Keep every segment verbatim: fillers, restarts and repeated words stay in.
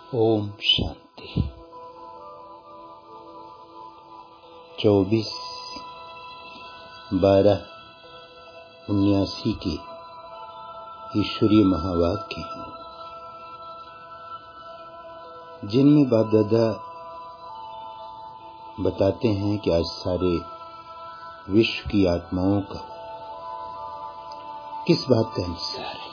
ओम शांति। चौबीस बारह उन्यासी के ईश्वरीय महावाक्य हैं, जिनमें बाप दादा बताते हैं कि आज सारे विश्व की आत्माओं का किस बात का इंतजार है।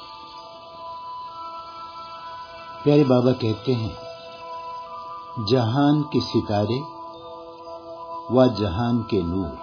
प्यारे बाबा कहते हैं, जहान के सितारे व जहान के नूर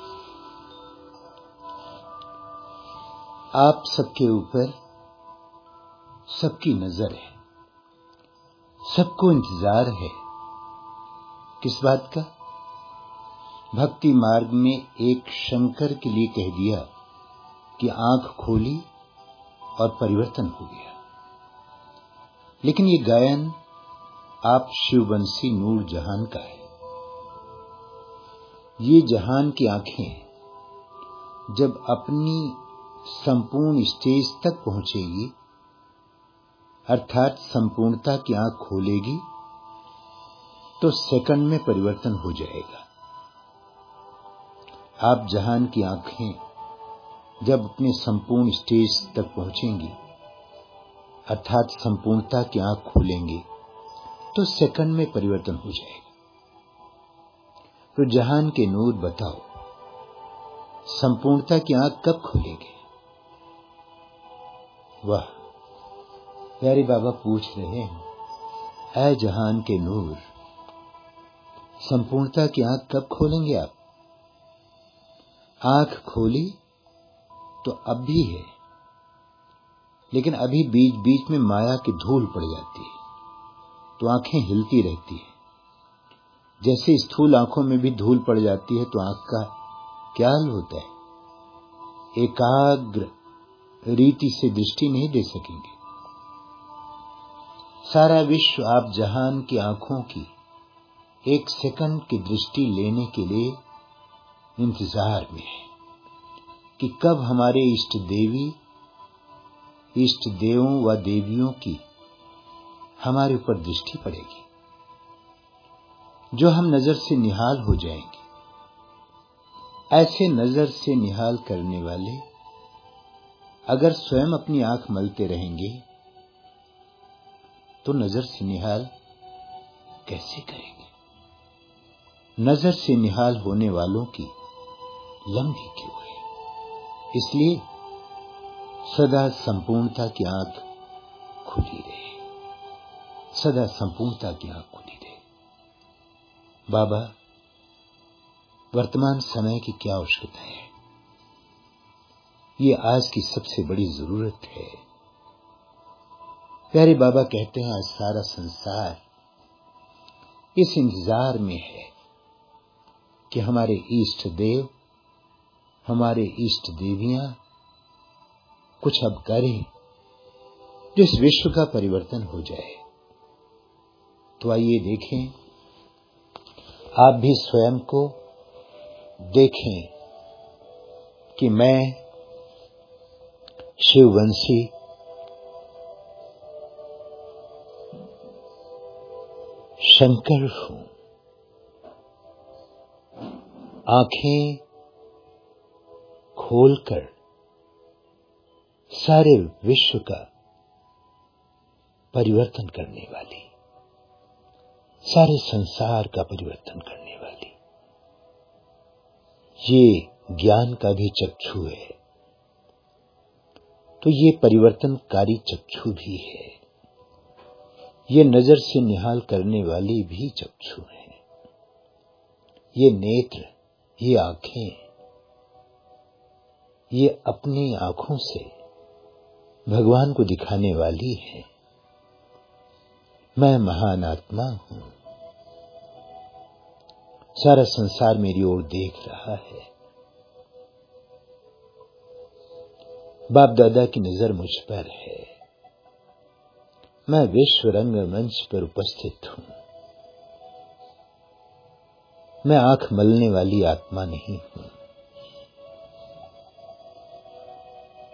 आप सबके ऊपर सबकी नजर है, सबको इंतजार है। किस बात का? भक्ति मार्ग में एक शंकर के लिए कह दिया कि आंख खोली और परिवर्तन हो गया, लेकिन ये गायन आप शिववंशी नूर जहान का है। ये जहान की आंखें जब अपनी संपूर्ण स्टेज तक पहुंचेगी, अर्थात संपूर्णता की आंख खोलेगी, तो सेकंड में परिवर्तन हो जाएगा। आप जहान की आंखें जब अपने संपूर्ण स्टेज तक पहुंचेंगी, अर्थात संपूर्णता की आंख खोलेंगे, तो सेकंड में परिवर्तन हो जाएगा। तो जहान के नूर बताओ, संपूर्णता की आंख कब खोलेंगे? वाह, प्यारे बाबा पूछ रहे हैं, ऐ जहान के नूर, संपूर्णता की आंख कब खोलेंगे आप? आंख खोली तो अब भी है, लेकिन अभी बीच बीच में माया की धूल पड़ जाती है, तो आंखें हिलती रहती है। जैसे स्थूल आंखों में भी धूल पड़ जाती है, तो आंख का क्या हाल होता है? एकाग्र रीति से दृष्टि नहीं दे सकेंगे। सारा विश्व आप जहान की आंखों की एक सेकंड की दृष्टि लेने के लिए इंतजार में है कि कब हमारे इष्ट देवी इष्ट देवों व देवियों की हमारे ऊपर दृष्टि पड़ेगी, जो हम नजर से निहाल हो जाएंगे। ऐसे नजर से निहाल करने वाले अगर स्वयं अपनी आंख मलते रहेंगे, तो नजर से निहाल कैसे करेंगे? नजर से निहाल होने वालों की लंबी क्यों है? इसलिए सदा संपूर्णता की आंख खुली रहे, सदा संपूर्णता की आंख खुली रहे। बाबा, वर्तमान समय की क्या आवश्यकता है? ये आज की सबसे बड़ी जरूरत है। प्यारे बाबा कहते हैं, आज सारा संसार इस इंतजार में है कि हमारे इष्ट देव, हमारे इष्ट देवियां कुछ अब करें, जो इस विश्व का परिवर्तन हो जाए। तो आइए देखें, आप भी स्वयं को देखें कि मैं शिववंशी शंकर हूं। आंखें खोलकर सारे विश्व का परिवर्तन करने वाली, सारे संसार का परिवर्तन करने वाली, ये ज्ञान का भी चक्षु है, तो ये परिवर्तनकारी चक्षु भी है। ये नजर से निहाल करने वाली भी चक्षु है। ये नेत्र, ये आंखें, ये अपनी आंखों से भगवान को दिखाने वाली है। मैं महान आत्मा हूं, सारा संसार मेरी ओर देख रहा है। बाप दादा की नजर मुझ पर है। मैं विश्व रंग मंच पर उपस्थित हूं। मैं आंख मलने वाली आत्मा नहीं हूं,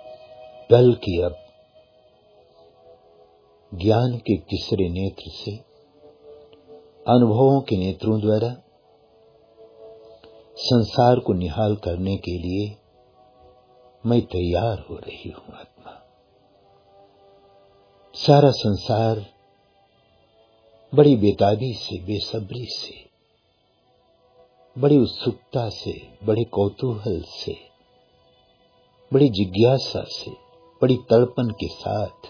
बल्कि अब ज्ञान के तीसरे नेत्र से अनुभवों के नेत्रों द्वारा संसार को निहाल करने के लिए मैं तैयार हो रही हूं आत्मा। सारा संसार बड़ी बेताबी से, बेसब्री से, बड़ी उत्सुकता से, बड़े कौतूहल से, बड़ी जिज्ञासा से, बड़ी तड़पन के साथ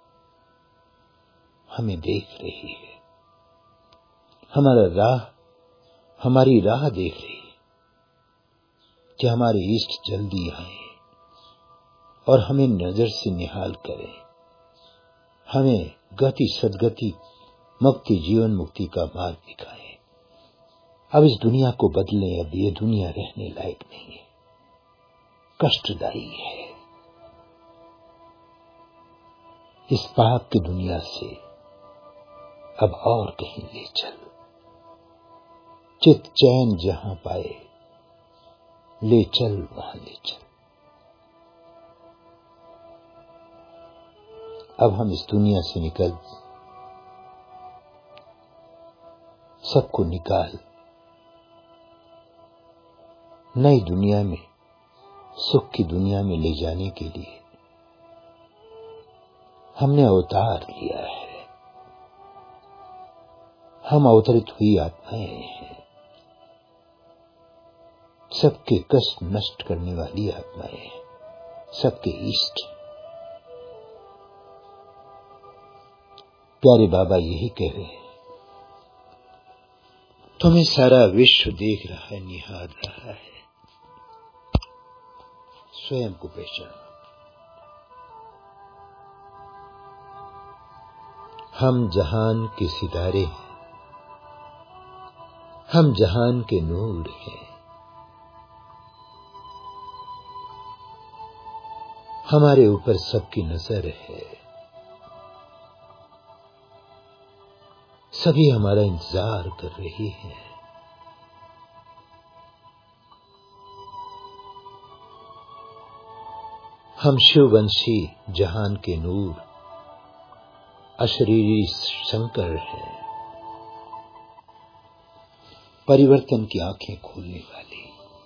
हमें देख रही है। हमारा राह हमारी राह देख रही है कि हमारे इष्ट जल्दी आए और हमें नजर से निहाल करें, हमें गति सदगति मुक्ति जीवन मुक्ति का मार्ग दिखाएं। अब इस दुनिया को बदलें। अब ये दुनिया रहने लायक नहीं है, कष्टदायी है। इस पाप की दुनिया से अब और कहीं ले चल। चित चैन जहां पाए ले चल, वहां ले चल। अब हम इस दुनिया से निकल, सबको निकाल, नई दुनिया में, सुख की दुनिया में ले जाने के लिए हमने अवतार लिया है। हम अवतरित हुई आत्माएं हैं, सबके कष्ट नष्ट करने वाली आत्माएं हैं, सबके इष्ट। प्यारे बाबा यही कह रहे हैं, तुम्हें सारा विश्व देख रहा है, निहार रहा है। स्वयं को पहचानो। हम जहान के सितारे हैं, हम जहान के नूर हैं। हमारे ऊपर सबकी नजर है, सभी हमारा इंतजार कर रही हैं। हम शिववंशी जहान के नूर, अशरीरी शंकर हैं, परिवर्तन की आंखें खोलने वाले।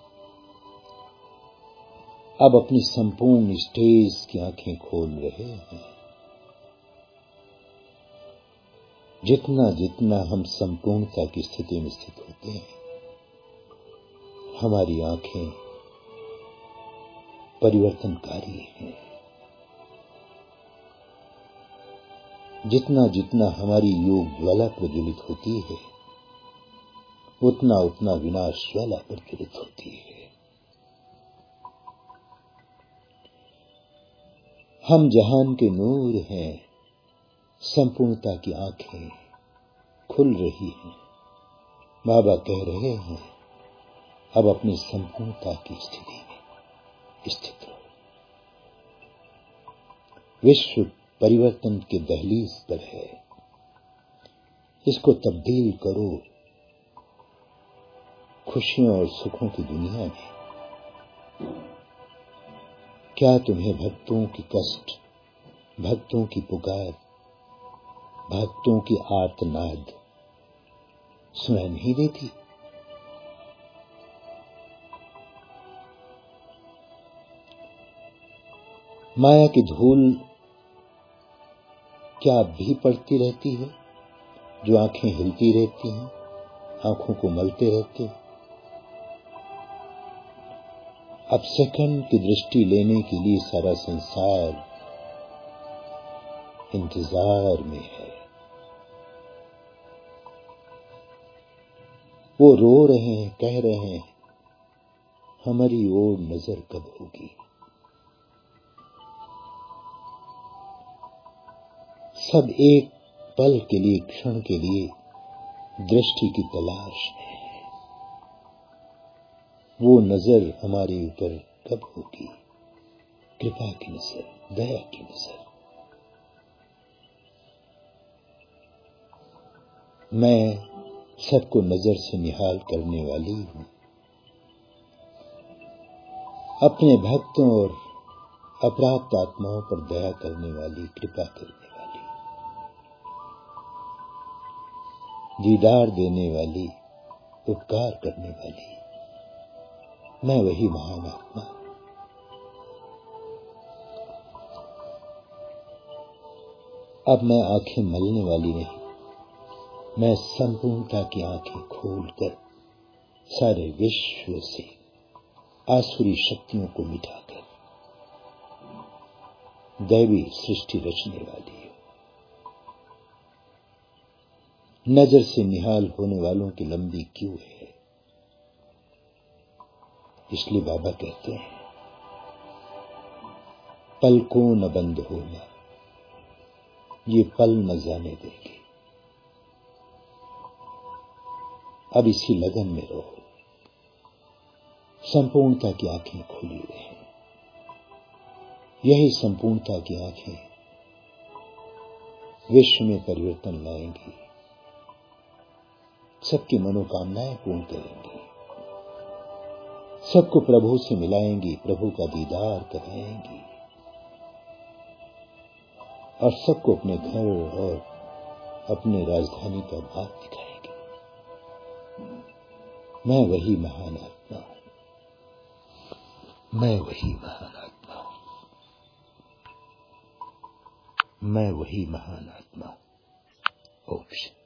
अब अपनी संपूर्ण स्टेज की आंखें खोल रहे हैं। जितना जितना हम संपूर्णता की स्थिति में स्थित होते हैं, हमारी आंखें परिवर्तनकारी हैं। जितना जितना हमारी योग ज्वाला प्रज्वलित होती है, उतना उतना विनाश ज्वाला प्रज्वलित होती है। हम जहान के नूर हैं, संपूर्णता की आंखें खुल रही हैं। बाबा कह रहे हैं, अब अपनी संपूर्णता की स्थिति में स्थित रहो। विश्व परिवर्तन के दहलीज पर है, इसको तब्दील करो खुशियों और सुखों की दुनिया में। क्या तुम्हें भक्तों की कष्ट, भक्तों की पुकार, भक्तों की आर्तनाद सुनाई नहीं देती? माया की धूल क्या अब भी पड़ती रहती है, जो आंखें हिलती रहती हैं, आंखों को मलते रहते हैं? अब सेकंड की दृष्टि लेने के लिए सारा संसार इंतजार में है। वो रो रहे हैं, कह रहे हैं, हमारी ओर नजर कब होगी। सब एक पल के लिए, क्षण के लिए दृष्टि की तलाश में है। वो नजर हमारे ऊपर कब होगी? कृपा की नजर, दया की नजर। मैं सबको नजर से निहाल करने वाली हूं, अपने भक्तों और अपराध आत्माओं पर दया करने वाली, कृपा करने वाली। दीदार देने वाली, उपकार करने वाली, मैं वही महान आत्मा। अब मैं आंखें मलने वाली नहीं, मैं संपूर्णता की आंखें खोलकर सारे विश्व से आसुरी शक्तियों को मिटाकर दैवी सृष्टि रचने वाली हूं। नजर से निहाल होने वालों की लंबी क्यों है, इसलिए बाबा कहते हैं पल को न बंद होना, ये पल न जाने देंगे। अब इसी लगन में रहो, संपूर्णता की आंखें खुली हुई हैं। यही संपूर्णता की आंखें विश्व में परिवर्तन लाएंगी, सबकी मनोकामनाएं पूर्ण करेंगी, सबको प्रभु से मिलाएंगी, प्रभु का दीदार कराएंगी और सबको अपने घर और अपने राजधानी का भाग दिखाएंगे। मैं वही महान आत्मा हूं, मैं वही महान आत्मा हूं, मैं वही महान आत्मा हूं। ओम शांति।